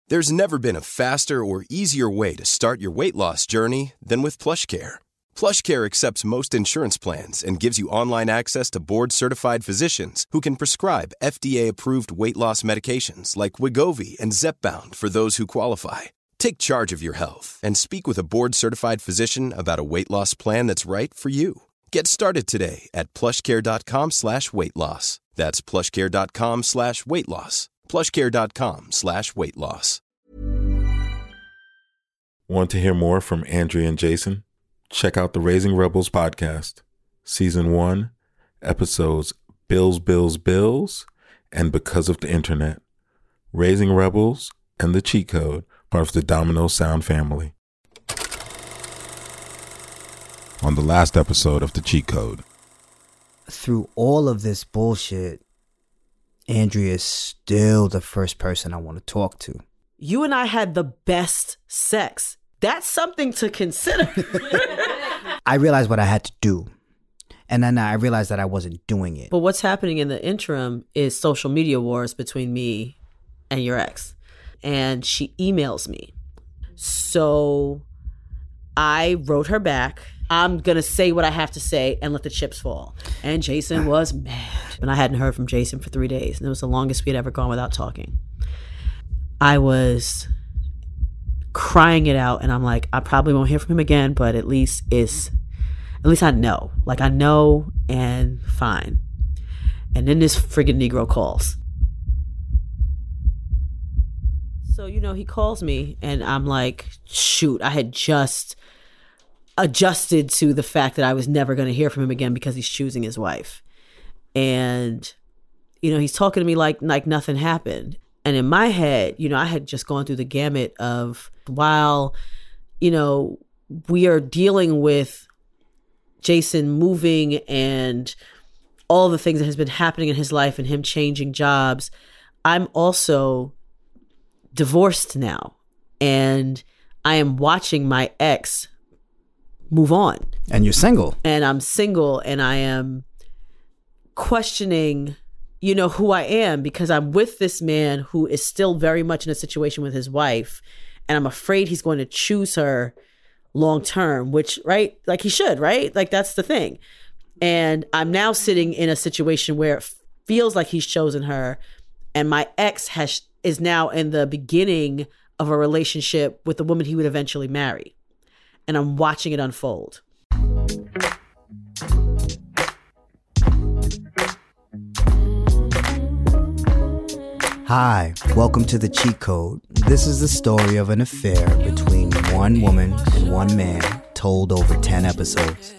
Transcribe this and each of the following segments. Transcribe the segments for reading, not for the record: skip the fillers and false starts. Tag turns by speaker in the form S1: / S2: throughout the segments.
S1: There's never been a faster or easier way to start your weight loss journey than with PlushCare. PlushCare accepts most insurance plans and gives you online access to board-certified physicians who can prescribe FDA-approved weight loss medications like Wegovy and Zepbound for those who qualify. Take charge of your health and speak with a board-certified physician about a weight loss plan that's right for you. Get started today at plushcare.com/weight-loss. That's plushcare.com/weight-loss. plushcare.com/weight-loss.
S2: Want to hear more from Andrea and Jason? Check out the Raising Rebels podcast, Season 1, episodes Bills, Bills, Bills, and Because of the Internet. Raising Rebels and The Cheat Code, part of the Domino Sound family. On the last episode of The Cheat Code.
S3: Through all of this bullshit, Andrea is still the first person I want to talk to.
S4: You and I had the best sex. That's something to consider.
S3: I realized what I had to do. And then I realized that I wasn't doing it.
S4: But what's happening in the interim is social media wars between me and your ex. And she emails me. So I wrote her back. I'm going to say what I have to say and let the chips fall. And Jason was mad. And I hadn't heard from Jason for 3 days. And it was the longest we had ever gone without talking. I was crying it out. And I'm like, I probably won't hear from him again, but at least I know. Like, I know, and fine. And then this friggin' Negro calls. So, he calls me and I'm like, shoot, I had just adjusted to the fact that I was never going to hear from him again because he's choosing his wife. And, he's talking to me like nothing happened. And in my head, I had just gone through the gamut of while, we are dealing with Jason moving and all the things that has been happening in his life and him changing jobs, I'm also divorced now. And I am watching my ex move on.
S3: And you're single.
S4: And I'm single, and I am questioning, who I am, because I'm with this man who is still very much in a situation with his wife. And I'm afraid he's going to choose her long term, which, right? Like he should, right? Like that's the thing. And I'm now sitting in a situation where it feels like he's chosen her. And my ex is now in the beginning of a relationship with the woman he would eventually marry. And I'm watching it unfold.
S3: Hi, welcome to The Cheat Code. This is the story of an affair between one woman and one man told over 10 episodes.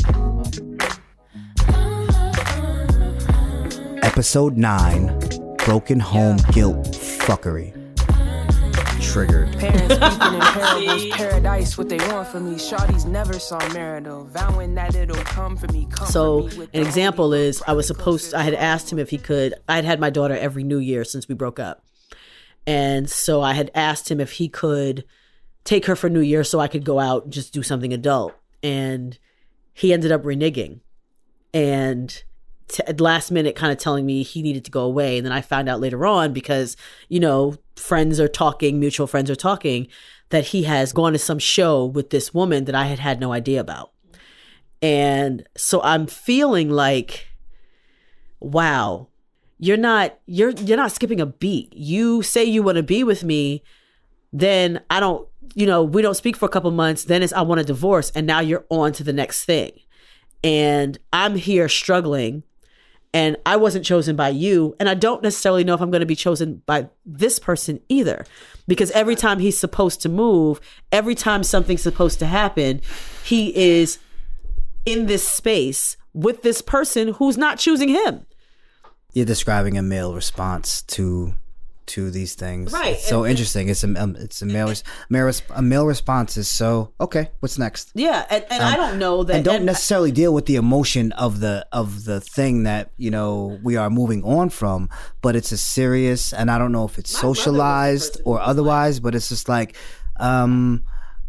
S3: Episode 9, Broken Home Guilt Fuckery. Triggered.
S5: Parents speaking in parables, paradise, what they want from me. Shawty's never saw marital, vowing that it'll come for me.
S4: So an example is I had asked him if he could, I'd had my daughter every New Year since we broke up. And so I had asked him if he could take her for New Year so I could go out and just do something adult. And he ended up reneging. And at last minute kind of telling me he needed to go away. And then I found out later on because, friends are talking, mutual friends are talking, that he has gone to some show with this woman that I had no idea about. And so I'm feeling like, wow, you're not skipping a beat. You say you want to be with me, then I don't, we don't speak for a couple months, then it's I want a divorce, and now you're on to the next thing. And I'm here struggling. And I wasn't chosen by you. And I don't necessarily know if I'm going to be chosen by this person either. Because every time he's supposed to move, every time something's supposed to happen, he is in this space with this person who's not choosing him.
S3: You're describing a male response to these things.
S4: Right.
S3: It's so interesting. It's a male response is so, okay, what's next?
S4: Yeah. And I don't know that.
S3: And don't necessarily deal with the emotion of the thing that, we are moving on from, but it's a serious, and I don't know if it's socialized or otherwise, but it's just like,
S4: yeah, my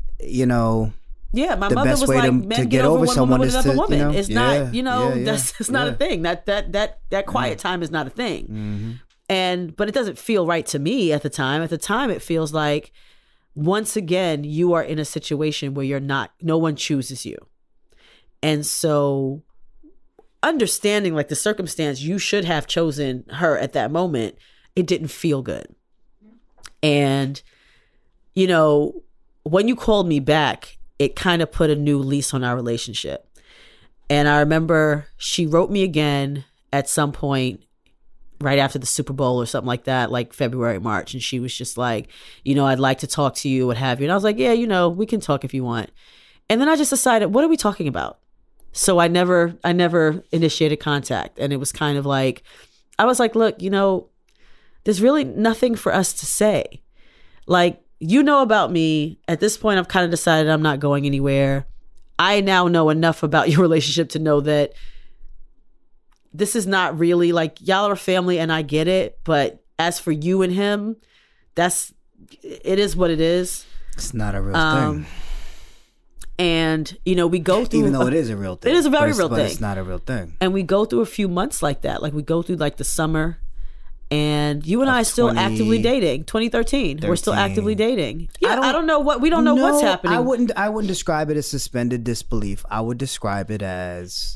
S3: the
S4: mother
S3: best
S4: was
S3: way
S4: like,
S3: to get over someone is to,
S4: it's not, it's not a thing. That quiet time is not a thing.
S3: Mm-hmm.
S4: But it doesn't feel right to me at the time. At the time, it feels like, once again, you are in a situation where no one chooses you. And so understanding like the circumstance, you should have chosen her at that moment. It didn't feel good. And, you know, when you called me back, it kind of put a new lease on our relationship. And I remember she wrote me again at some point right after the Super Bowl or something like that, like February, March. And she was just like, you know, I'd like to talk to you, what have you. And I was like, yeah, you know, we can talk if you want. And then I just decided, what are we talking about? So I never initiated contact. And it was kind of like, I was like, look, you know, there's really nothing for us to say. Like, you know about me. At this point, I've kind of decided I'm not going anywhere. I now know enough about your relationship to know that this is not really like, y'all are family and I get it. But as for you and him, it is what it is.
S3: It's not a real thing.
S4: And, you know, we go through...
S3: Even though it is a real thing.
S4: It is a very real thing.
S3: But it's not a real thing.
S4: And we go through a few months like that. Like, we go through, like, the summer. And you and I are still actively dating. 2013. We're still actively dating. Yeah, I don't know what... We don't know what's happening.
S3: I wouldn't describe it as suspended disbelief. I would describe it as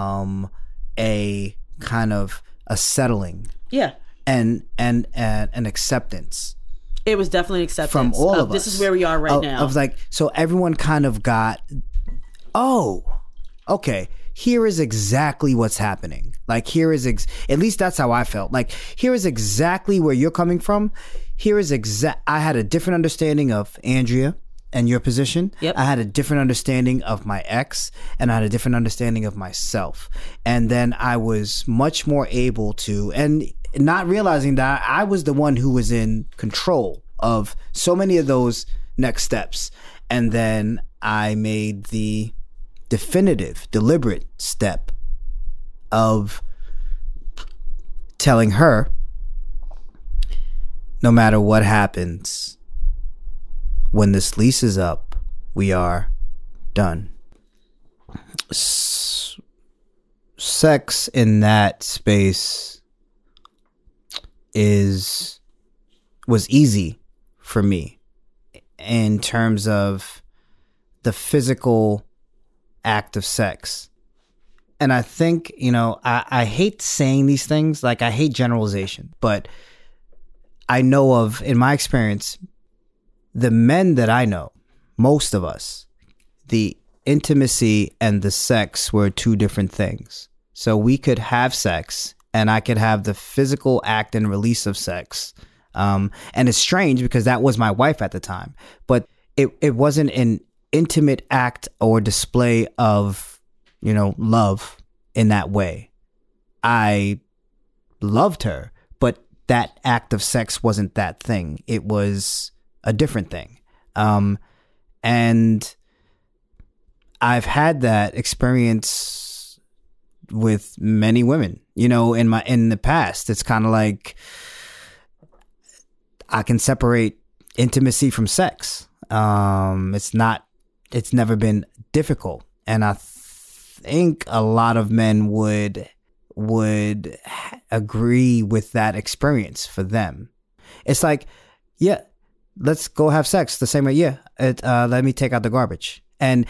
S3: a kind of a settling.
S4: Yeah.
S3: And an acceptance.
S4: It was definitely an acceptance
S3: from all of us.
S4: This is where we are right now.
S3: I was like, so everyone kind of got, oh, okay, here is exactly what's happening. Like, here is, at least that's how I felt. Like, here is exactly where you're coming from. Here is I had a different understanding of Andrea and your position.
S4: Yep.
S3: I had a different understanding of my ex, and I had a different understanding of myself. And then I was much more able to, and not realizing that I was the one who was in control of so many of those next steps. And then I made the definitive, deliberate step of telling her, no matter what happens, when this lease is up, we are done. Sex in that space was easy for me in terms of the physical act of sex. And I think, you know, I hate saying these things, like I hate generalization, but I know of, in my experience, the men that I know, most of us, the intimacy and the sex were two different things. So we could have sex and I could have the physical act and release of sex. And it's strange because that was my wife at the time, but it wasn't an intimate act or display of, you know, love in that way. I loved her, but that act of sex wasn't that thing. It was a different thing. And I've had that experience with many women, you know, in the past. It's kind of like I can separate intimacy from sex. It's never been difficult. And I think a lot of men would agree with that experience for them. It's like, yeah, let's go have sex the same way. Yeah, let me take out the garbage. And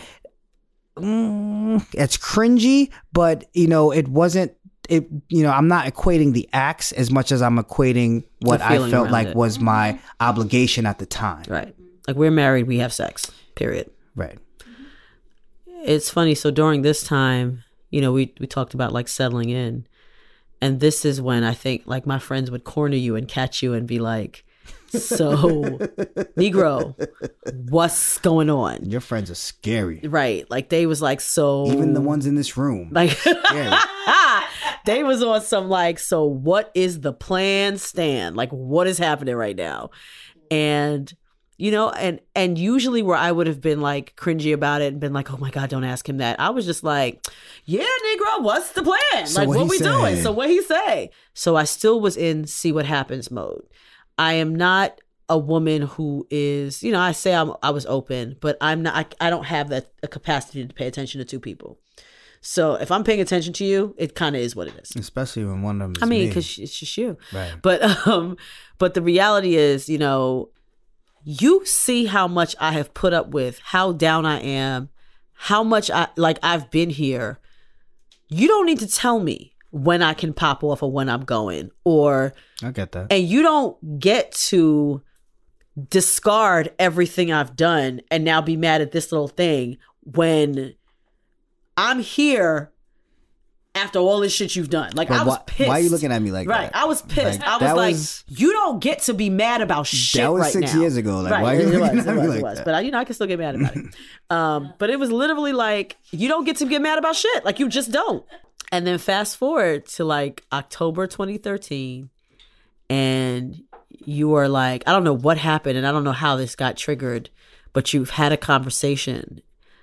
S3: it's cringy, but you know, it wasn't. You know, I'm not equating the acts as much as I'm equating what I felt like was my obligation at the time.
S4: Right. Like, we're married, we have sex. Period.
S3: Right.
S4: It's funny. So during this time, you know, we talked about like settling in, and this is when I think like my friends would corner you and catch you and be like, so, Negro, what's going on?
S3: Your friends are scary.
S4: Right. Like, they was like, so...
S3: Even the ones in this room.
S4: Like, they was on some like, so what is the plan, Stan? Like, what is happening right now? And, you know, and usually where I would have been like cringy about it and been like, oh my God, don't ask him that. I was just like, yeah, Negro, what's the plan?
S3: So
S4: like, what we
S3: say?
S4: doing? So what he say? So I still was in see what happens mode. I am not a woman who is, you know, I say I was open, but I'm not, I don't have a capacity to pay attention to two people. So if I'm paying attention to you, it kind of is what it is.
S3: Especially when one of them is
S4: I mean,
S3: me.
S4: because it's just you.
S3: Right.
S4: But the reality is, you know, you see how much I have put up with, how down I am, how much I've been here. You don't need to tell me when I can pop off or when I'm going, or
S3: I get that.
S4: And you don't get to discard everything I've done and now be mad at this little thing when I'm here after all this shit you've done. Like,
S3: But
S4: I was pissed.
S3: Why are you looking at me like
S4: right.
S3: that?
S4: I was pissed.
S3: Like,
S4: I
S3: that
S4: was like,
S3: was-
S4: you don't get to be mad about shit right now.
S3: That was 6 years ago. Like,
S4: right.
S3: why are you
S4: It
S3: looking
S4: was,
S3: at
S4: it
S3: me
S4: was,
S3: like
S4: it was.
S3: that?
S4: But I can still get mad about it. But it was literally like, you don't get to get mad about shit. Like, you just don't. And then fast forward to like October 2013, and you are like, I don't know what happened, and I don't know how this got triggered, but you've had a conversation,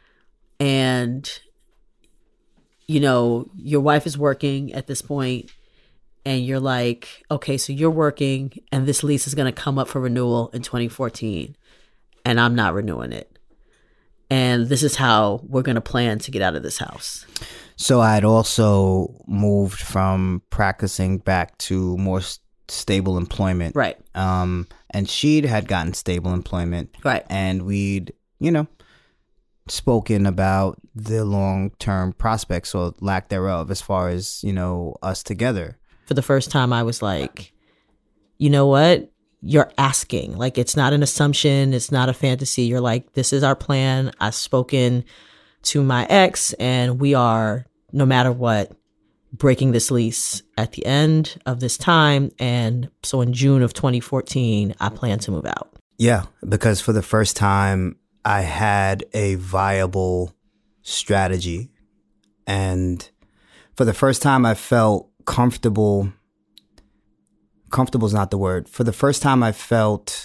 S4: and you know, your wife is working at this point, and you're like, okay, so you're working, and this lease is going to come up for renewal in 2014, and I'm not renewing it. And this is how we're going to plan to get out of this house.
S3: So I had also moved from practicing back to more stable employment.
S4: Right.
S3: And she had gotten stable employment.
S4: Right.
S3: And we'd, spoken about the long-term prospects or lack thereof as far as, us together.
S4: For the first time, I was like, you know what? You're asking. Like, it's not an assumption. It's not a fantasy. You're like, this is our plan. I've spoken to my ex, and we are, no matter what, breaking this lease at the end of this time. And so in June of 2014, I plan to move out.
S3: Yeah, because for the first time, I had a viable strategy. And for the first time, I felt comfortable. Comfortable is not the word. For the first time, I felt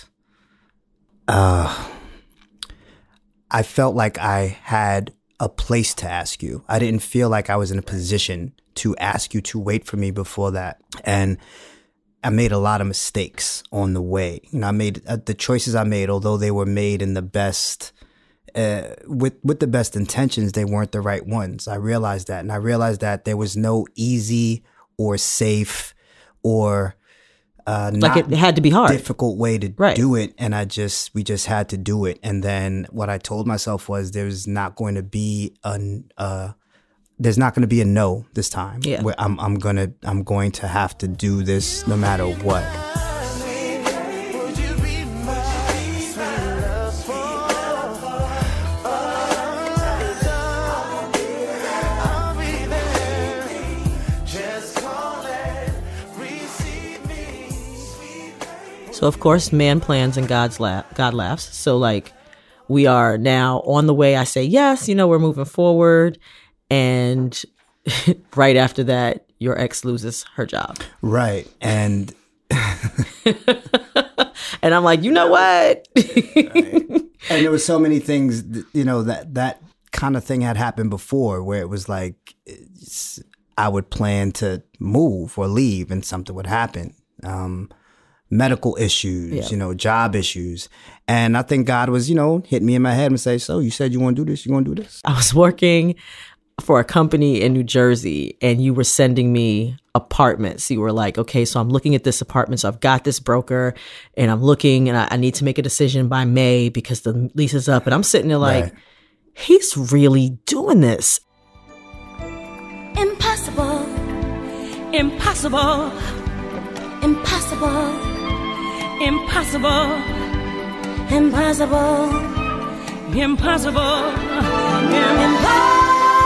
S3: like I had a place to ask you. I didn't feel like I was in a position to ask you to wait for me before that. And I made a lot of mistakes on the way. I made the choices I made, although they were made in the best, with the best intentions, they weren't the right ones. I realized that. And I realized that there was no easy or safe or
S4: Like, it had to be hard.
S3: difficult way to
S4: Right.
S3: do it. And we just had to do it. And then what I told myself was there's not going to be a no this time.
S4: Yeah.
S3: Where I'm going to have to do this no matter what.
S4: So, of course, man plans and God laughs. So, like, we are now on the way. I say, yes, we're moving forward. And right after that, your ex loses her job.
S3: Right. And
S4: And I'm like, you know what?
S3: and there were so many things, that kind of thing had happened before where it was like I would plan to move or leave and something would happen. Medical issues,
S4: Yeah.
S3: Job issues. And I think God was, hitting me in my head and say, so you said you want to do this, you want to do this?
S4: I was working for a company in New Jersey, and you were sending me apartments. You were like, okay, so I'm looking at this apartment. So I've got this broker, and I'm looking, and I need to make a decision by May because the lease is up. And I'm sitting there like,
S3: Right.
S4: He's really doing this.
S6: Impossible. Impossible. Impossible. Impossible. Impossible. Impossible. Impossible.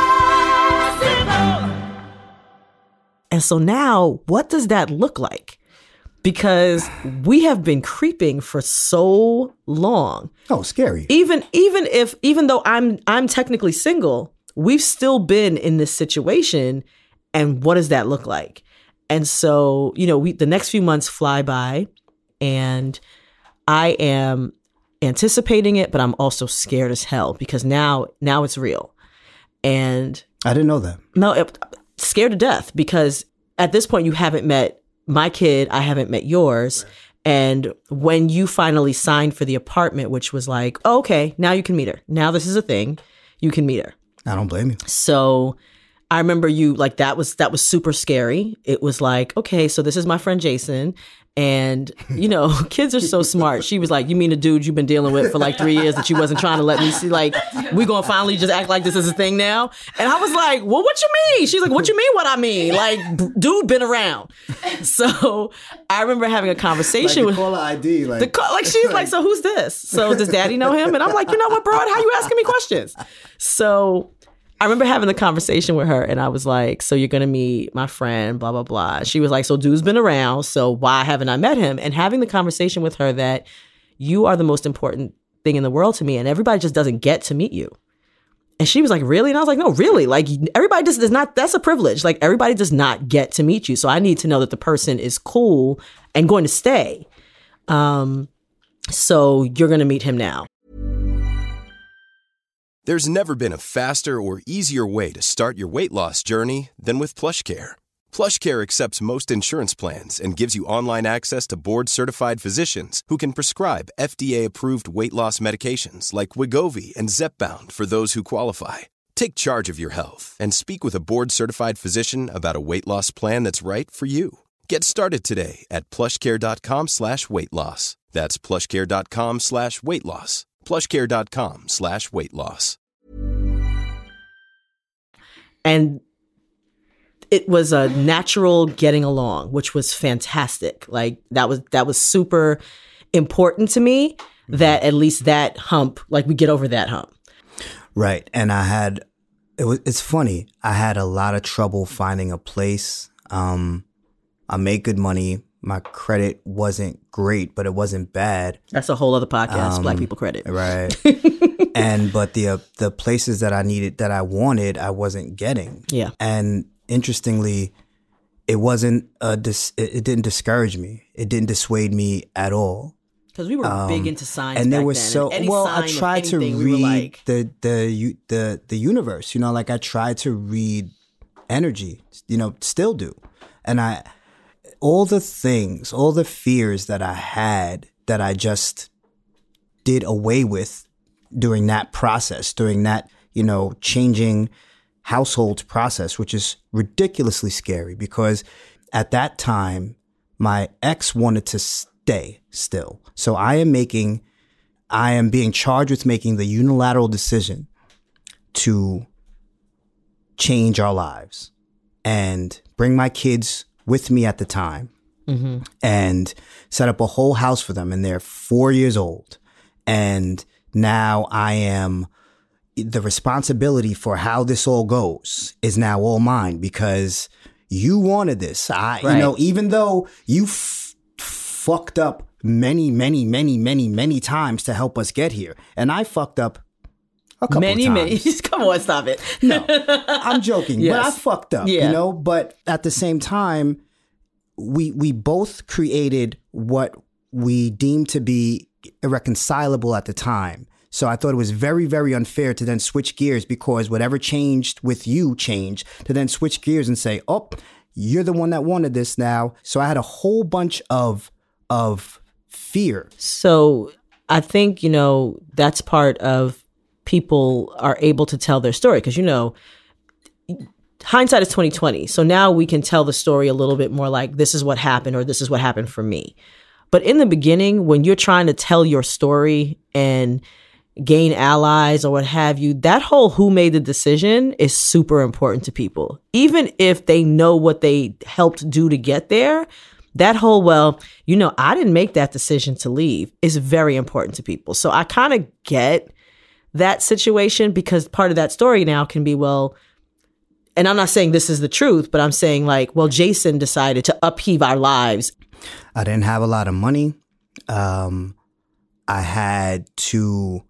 S4: And so now, what does that look like? Because we have been creeping for so long.
S3: Oh, scary.
S4: Even though I'm technically single, we've still been in this situation. And what does that look like? And so, the next few months fly by, and I am anticipating it, but I'm also scared as hell because now it's real. And
S3: I didn't know that.
S4: no, scared to death because at this point you haven't met my kid, I haven't met yours. Right. And when you finally signed for the apartment, which was like, oh, okay, now you can meet her. Now this is a thing. You can meet her.
S3: I don't blame you.
S4: So I remember you like that was super scary. It was like, okay, so this is my friend Jason. And, you know, kids are so smart. She was like, you mean a dude you've been dealing with for like 3 years that you wasn't trying to let me see? Like, we gonna finally just act like this is a thing now? And I was like, well, what you mean? She's like, what you mean what I mean? Like, dude been around. So I remember having a conversation with
S3: caller ID.
S4: like she's like, so who's this? So does daddy know him? And I'm like, you know what, bro? How you asking me questions? So I remember having the conversation with her and I was like, so you're going to meet my friend, blah, blah, blah. She was like, so dude's been around, so why haven't I met him? And having the conversation with her that you are the most important thing in the world to me and everybody just doesn't get to meet you. And she was like, really? And I was like, no, really? Like everybody just does not, that's a privilege. Like everybody does not get to meet you. So I need to know that the person is cool and going to stay. So you're going to meet him now.
S1: There's never been a faster or easier way to start your weight loss journey than with PlushCare. PlushCare accepts most insurance plans and gives you online access to board-certified physicians who can prescribe FDA-approved weight loss medications like Wegovy and Zepbound for those who qualify. Take charge of your health and speak with a board-certified physician about a weight loss plan that's right for you. Get started today at plushcare.com/weight loss. That's plushcare.com/weight loss. plushcare.com/weight loss.
S4: And it was a natural getting along, which was fantastic. Like that was super important to me that at least that hump, like we get over that hump.
S3: Right. And it's funny. I had a lot of trouble finding a place. I made good money. My credit wasn't great, but it wasn't bad.
S4: That's a whole other podcast, Black People Credit.
S3: Right. But the places that I needed, that I wanted, I wasn't getting.
S4: Yeah.
S3: And interestingly, it wasn't it didn't discourage me. It didn't dissuade me at all.
S4: Because we were big into signs,
S3: and there
S4: back
S3: was
S4: then.
S3: I tried to read
S4: like,
S3: the universe. You know, like I tried to read energy. You know, still do, and all the things, all the fears that I had that I just did away with during that process, during that, you know, changing household process, which is ridiculously scary because at that time, my ex wanted to stay still. So I am being charged with making the unilateral decision to change our lives and bring my kids with me at the time and set up a whole house for them. And they're 4 years old. And now the responsibility for how this all goes is now all mine because you wanted this. You know, even though you fucked up many, many, many, many, many times to help us get here. And I fucked up a couple of times.
S4: Come on, stop it.
S3: No, I'm joking,
S4: yes.
S3: but I fucked up, you know, but at the same time, we both created what we deemed to be irreconcilable at the time. So I thought it was very, very unfair to then switch gears because whatever changed with you changed, to then switch gears and say, oh, you're the one that wanted this now. So I had a whole bunch of fear.
S4: So I think, you know, that's part of people are able to tell their story because, you know, hindsight is 20/20. So now we can tell the story a little bit more like this is what happened or this is what happened for me. But in the beginning, when you're trying to tell your story and gain allies or what have you, that whole who made the decision is super important to people. Even if they know what they helped do to get there, that whole, well, you know, I didn't make that decision to leave is very important to people. So I kind of get that situation because part of that story now can be, well, and I'm not saying this is the truth, but I'm saying like, well, Jason decided to upheave our lives.
S3: I didn't have a lot of money. I had to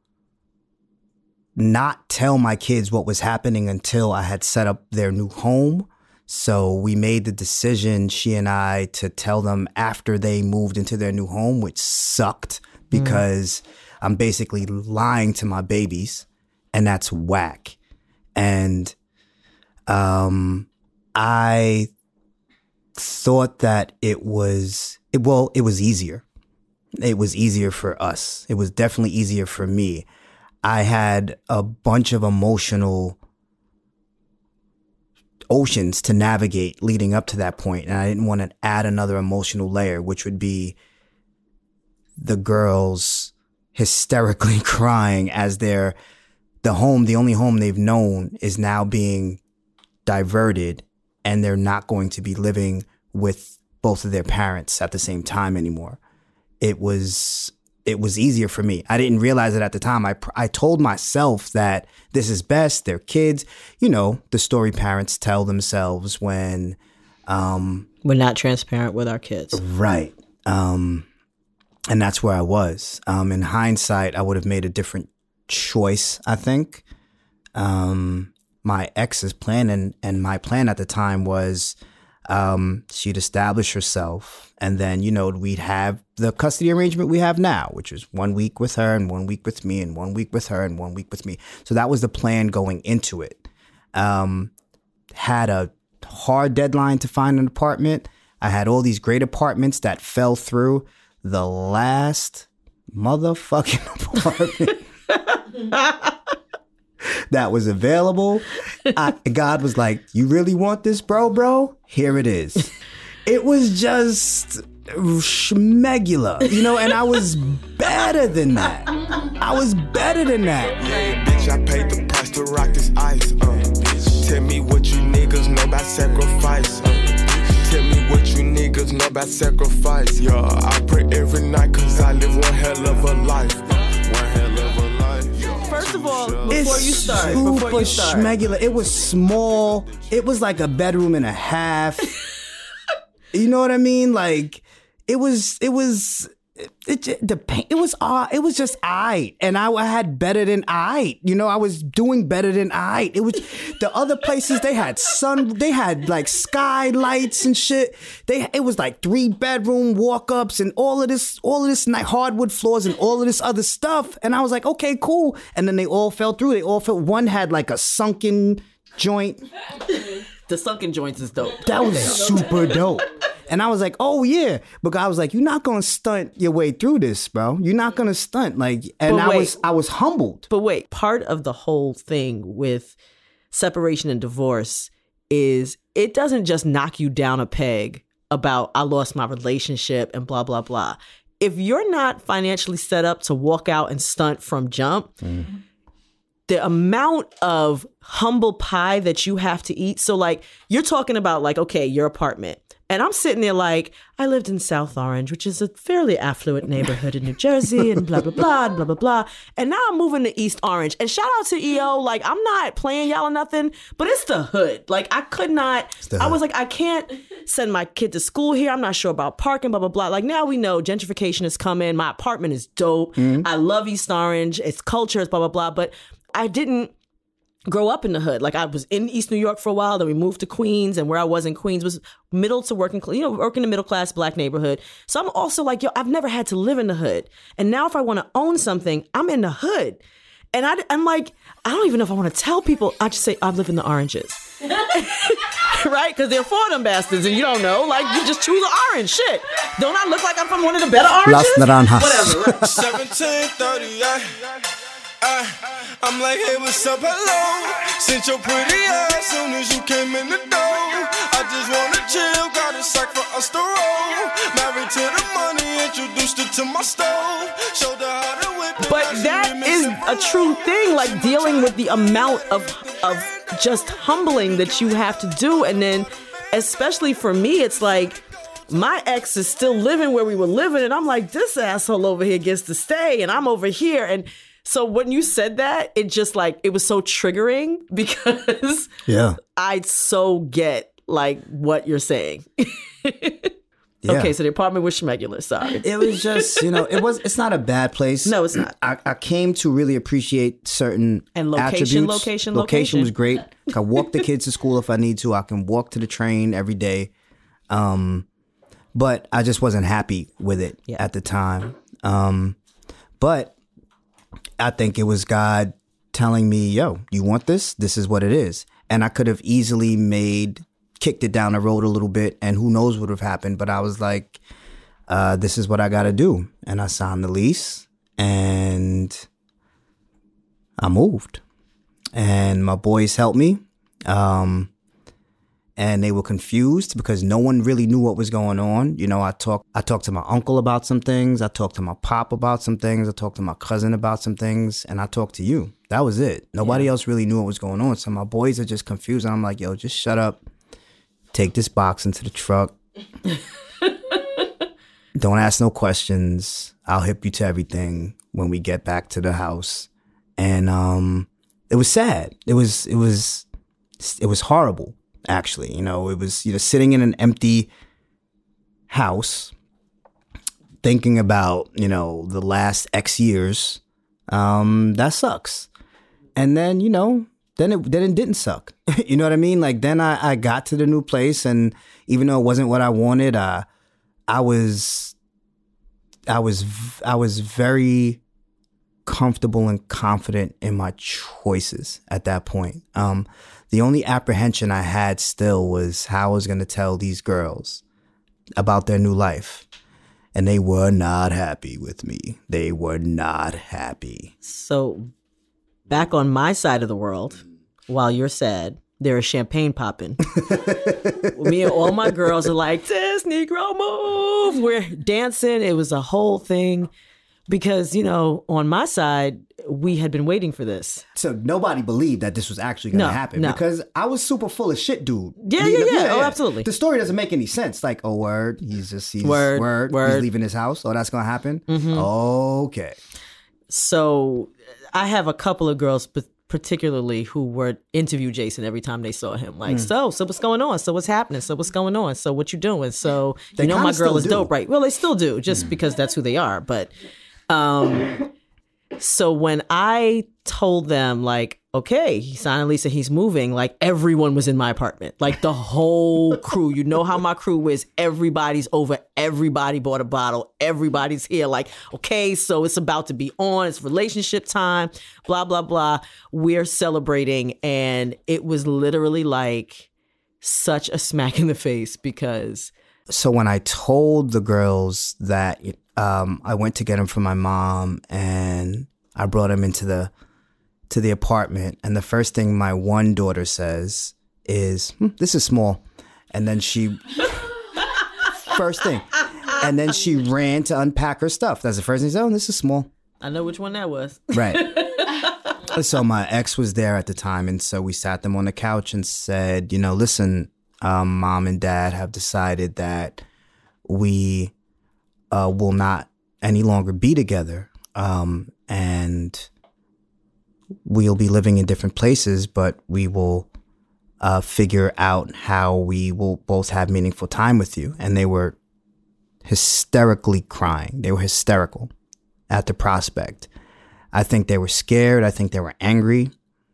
S3: not tell my kids what was happening until I had set up their new home. So we made the decision, she and I, to tell them after they moved into their new home, which sucked because I'm basically lying to my babies and that's whack. And I thought that it was easier. It was easier for us. It was definitely easier for me. I had a bunch of emotional oceans to navigate leading up to that point, and I didn't want to add another emotional layer, which would be the girls hysterically crying as the only home they've known is now being diverted, and they're not going to be living with both of their parents at the same time anymore. It was easier for me. I didn't realize it at the time. I told myself that this is best. They're kids. You know, the story parents tell themselves when
S4: we're not transparent with our kids.
S3: Right. And that's where I was. In hindsight, I would have made a different choice, I think. My ex's plan and my plan at the time was she'd establish herself, and then, you know, we'd have the custody arrangement we have now, which is 1 week with her and 1 week with me and 1 week with her and 1 week with me. So that was the plan going into it. Had a hard deadline to find an apartment. I had all these great apartments that fell through. The last motherfucking apartment that was available, God was like, you really want this, bro? Here it is. It was just schmegula, you know, and I was better than that.
S7: Yeah, bitch, I paid the price to rock this ice. Tell me what you niggas know about sacrifice. Tell me what you niggas know about sacrifice. Yeah, I pray every night cause I live one hell of a life.
S4: First of all, before you start,
S3: schmegula. It was small. It was like a bedroom and a half. You know what I mean? Like, it was just aight, and I had better than aight. You know, I was doing better than aight. It was the other places, they had like skylights and shit. It was like 3-bedroom walk-ups and all of this hardwood floors and all of this other stuff. And I was like, okay, cool. And then they all fell through. One had like a sunken joint.
S4: The sunken joints is dope.
S3: That was super dope. And I was like, oh yeah. But I was like, you're not gonna stunt your way through this, bro. You're not gonna stunt. Like, and I was humbled.
S4: But wait, part of the whole thing with separation and divorce is it doesn't just knock you down a peg about I lost my relationship and blah, blah, blah. If you're not financially set up to walk out and stunt from jump, the amount of humble pie that you have to eat. So like, you're talking about like, okay, your apartment. And I'm sitting there like, I lived in South Orange, which is a fairly affluent neighborhood in New Jersey, and blah, blah, blah, blah, blah, blah. And now I'm moving to East Orange. And shout out to EO, like, I'm not playing y'all or nothing, but it's the hood. Like, I could not, I was like, I can't send my kid to school here. I'm not sure about parking, blah, blah, blah. Like, now we know gentrification is coming. My apartment is dope. I love East Orange. It's culture, it's blah, blah, blah. But I didn't grow up in the hood. Like, I was in East New York for a while, then we moved to Queens, and where I was in Queens was middle to working, working in a middle class Black neighborhood. So I'm also like, I've never had to live in the hood. And now if I want to own something, I'm in the hood. And I'm like, I don't even know if I want to tell people. I just say, I live in the oranges. Right? Because there are 4 of them bastards and you don't know. Like, you just choose an orange. Shit. Don't I look like I'm from one of the better oranges?
S3: Las Naranjas.
S4: Whatever. Right?
S7: 1738. I'm like, hey, what's up, hello? Since your pretty ass soon as you came in the door. I just wanna chill, got a sack for us to roll. Married to the money, introduced her to my stove. Showed her how to whip it.
S4: But that is a true thing, like dealing with the amount of just humbling that you have to do. And then, especially for me, it's like, my ex is still living where we were living, and I'm like, this asshole over here gets to stay, and I'm over here. And so when you said that, it just like, it was so triggering because I so get like what you're saying. Okay, so the apartment was schmegular, sorry.
S3: It was just, it's not a bad place.
S4: No, it's not.
S3: I came to really appreciate certain attributes. Location was great. I can walk the kids to school if I need to. I can walk to the train every day. But I just wasn't happy with it at the time. But I think it was God telling me, yo, you want this? This is what it is. And I could have easily kicked it down the road a little bit, and who knows what would have happened. But I was like, this is what I got to do. And I signed the lease, and I moved. And my boys helped me. and they were confused because no one really knew what was going on. You know, I talked to my uncle about some things. I talked to my pop about some things. I talked to my cousin about some things, and I talked to you. That was it. Nobody else really knew what was going on. So my boys are just confused, and I'm like, yo, just shut up. Take this box into the truck. Don't ask no questions. I'll hip you to everything when we get back to the house. And it was sad. It was horrible, actually. You know, it was sitting in an empty house, thinking about the last X years. That sucks. And then then it didn't suck. You know what I mean? Like then I got to the new place, and even though it wasn't what I wanted, I was very comfortable and confident in my choices at that point. The only apprehension I had still was how I was going to tell these girls about their new life. And they were not happy with me. They were not happy.
S4: So back on my side of the world, while you're sad, there is champagne popping. Me and all my girls are like, this Negro move. We're dancing. It was a whole thing because, on my side, we had been waiting for this.
S3: So nobody believed that this was actually going to happen because I was super full of shit, dude.
S4: Yeah. Oh, absolutely.
S3: The story doesn't make any sense. Like, oh, word. He's
S4: word.
S3: He's leaving his house. Oh, that's going to happen. Mm-hmm. Okay.
S4: So I have a couple of girls, particularly who would interview Jason every time they saw him. Like, so what's going on? So what's happening? So what's going on? So what you doing? So, my girl is dope, right? Well, they still do, just because that's who they are. But, so when I told them, like, okay, he signed Lisa, he's moving, like, everyone was in my apartment. Like, the whole crew. You know how my crew is. Everybody's over. Everybody bought a bottle. Everybody's here. Like, okay, so it's about to be on. It's relationship time. Blah, blah, blah. We're celebrating. And it was literally like such a smack in the face because...
S3: So when I told the girls that I went to get him from my mom and I brought him into the apartment, and the first thing my one daughter says is, this is small. And then first thing. And then she ran to unpack her stuff. That's the first thing she said, oh, this is small.
S4: I know which one that was.
S3: Right. So my ex was there at the time, and so we sat them on the couch and said, listen, mom and dad have decided that we will not any longer be together. And we'll be living in different places, but we will figure out how we will both have meaningful time with you. And they were hysterically crying. They were hysterical at the prospect. I think they were scared. I think they were angry.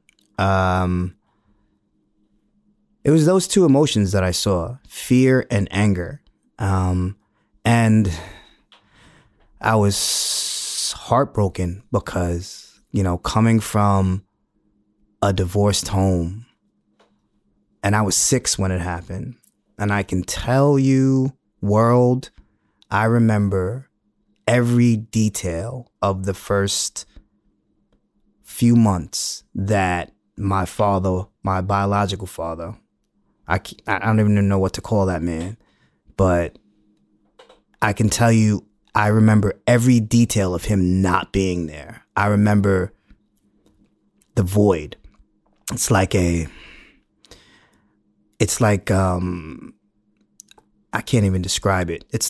S3: It was those two emotions that I saw, fear and anger. And I was heartbroken because, coming from a divorced home, and I was 6 when it happened. And I can tell you, world, I remember every detail of the first few months that my father, my biological father, I don't even know what to call that man, but I can tell you, I remember every detail of him not being there. I remember the void. It's like I can't even describe it. It's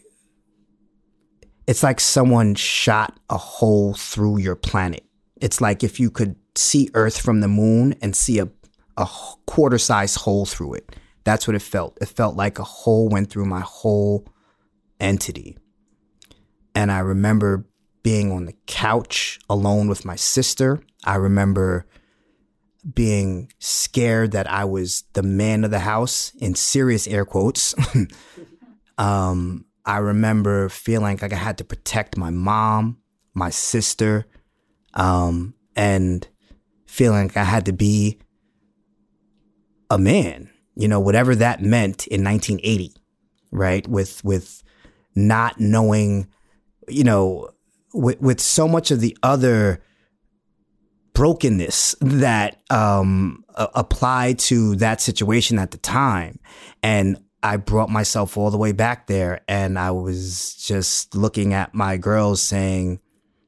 S3: like someone shot a hole through your planet. It's like if you could see Earth from the moon and see a quarter-sized hole through it. That's what it felt. It felt like a hole went through my whole entity. And I remember being on the couch alone with my sister. I remember being scared that I was the man of the house, in serious air quotes. I remember feeling like I had to protect my mom, my sister, and feeling like I had to be a man, whatever that meant in 1980, right? With not knowing, with so much of the other brokenness that applied to that situation at the time. And I brought myself all the way back there, and I was just looking at my girls saying,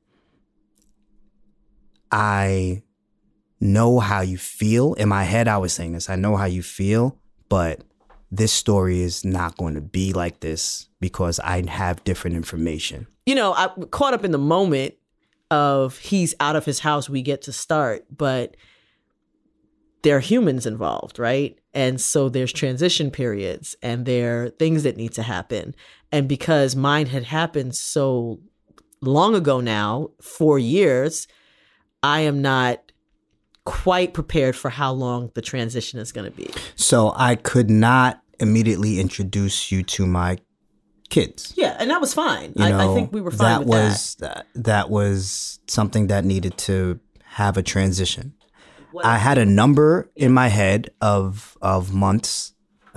S3: I know how you feel. In my head, I was saying this. I know how you feel, but this story is not going to be like this because I have different information.
S4: You know, I caught up in the moment of he's out of his house, we get to start, but there are humans involved, right? And so there's transition periods and there are things that need to happen. And because mine had happened so long ago now, 4 years, I am not quite prepared for how long the transition is going to be.
S3: So I could not immediately introduce you to my kids.
S4: Yeah, and that was fine. I think we were fine with that.
S3: That was something that needed to have a transition. I had a number in my head of months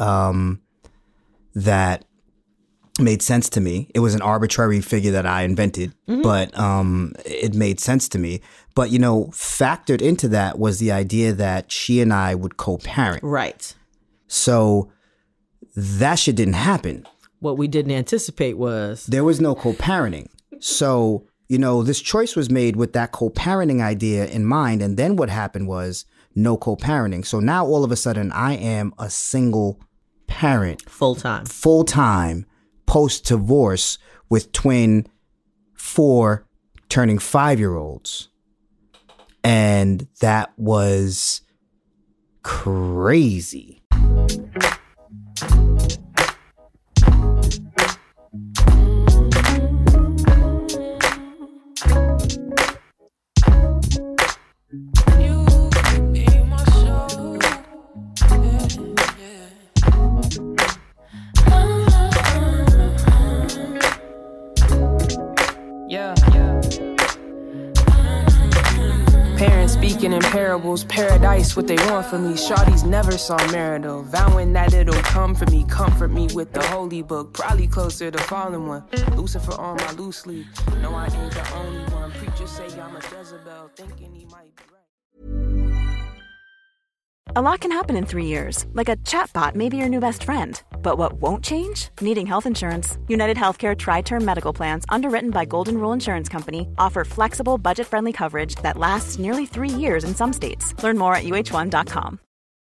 S3: that made sense to me. It was an arbitrary figure that I invented, but it made sense to me. But, you know, factored into that was the idea that she and I would co-parent.
S4: Right.
S3: So that shit didn't happen.
S4: What we didn't anticipate was...
S3: there was no co-parenting. So, you know, this choice was made with that co-parenting idea in mind. And then what happened was no co-parenting. So now all of a sudden I am a single parent. Full-time, post-divorce with twin 4 turning 5-year-olds. And that was crazy.
S5: Speaking in parables, paradise, what they want from me. Shawty's never saw marital, vowing that it'll come for me. Comfort me with the holy book, probably closer to fallen one. Lucifer on my loose sleeve. No, I ain't the only one. Preachers say I'm a Jezebel, thinking he might be right.
S8: A lot can happen in 3 years, like a chatbot may be your new best friend. But what won't change? Needing health insurance. United Healthcare Tri-Term Medical Plans, underwritten by Golden Rule Insurance Company, offer flexible, budget-friendly coverage that lasts nearly 3 years in some states. Learn more at uh1.com.